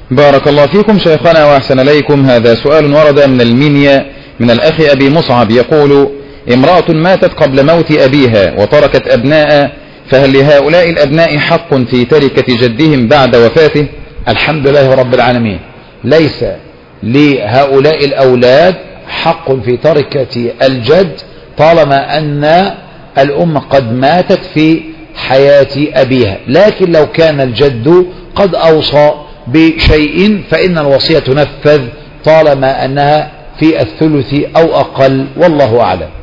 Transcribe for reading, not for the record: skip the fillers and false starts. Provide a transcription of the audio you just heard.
بارك الله فيكم شيخنا وأحسن إليكم. هذا سؤال ورد من المنيا من الأخ أبي مصعب يقول: امرأة ماتت قبل موت أبيها وتركت أبناء، فهل لهؤلاء الأبناء حق في تركة جدهم بعد وفاته؟ الحمد لله رب العالمين، ليس لهؤلاء الأولاد حق في تركة الجد طالما أن الأم قد ماتت في حياة أبيها، لكن لو كان الجد قد أوصى بشيء فإن الوصية تنفذ طالما أنها في الثلث أو أقل، والله أعلم.